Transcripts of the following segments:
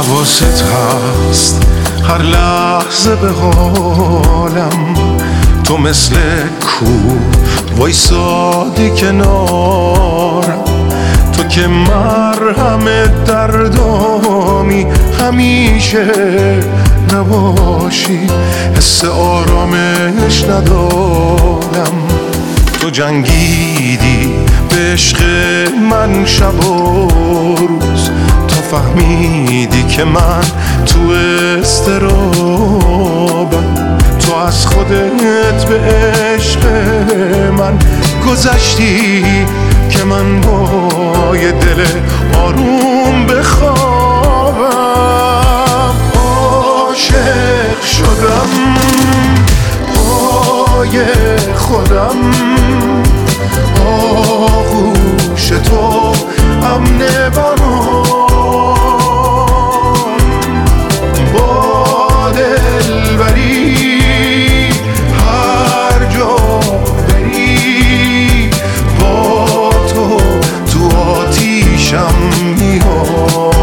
حواست هست هر لحظه به حالم، تو مثل کوه وایسادی کنارم، تو که مرهم دردامی همیشه نباشی، حس آرامش ندارم. تو جنگیدی به عشق من شب و روز، تو فهمیدی که من تو اضطرابم، تو از خودت به عشق من گذشتی که من با یه دل آروم بخوابم. عاشق شدم پای خودم، آغوش تو امن برام، با دلبری هر جا بری، با تو تو آتیشم میام.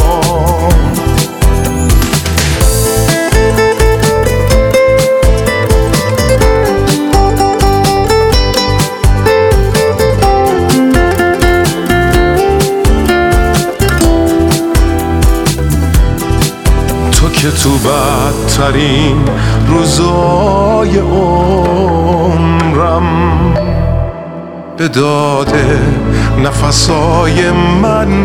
که تو بدترین روزای عمرم به داد نفسای من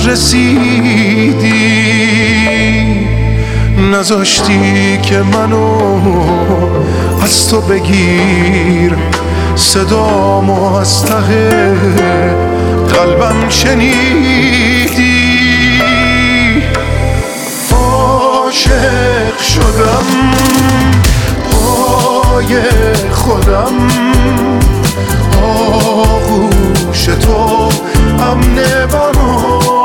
رسیدی، نذاشتی که منو از تو بگیر، صدامو از ته قلبم شنیدی. عاشق شدم پای خودم، آغوش تو امن برام،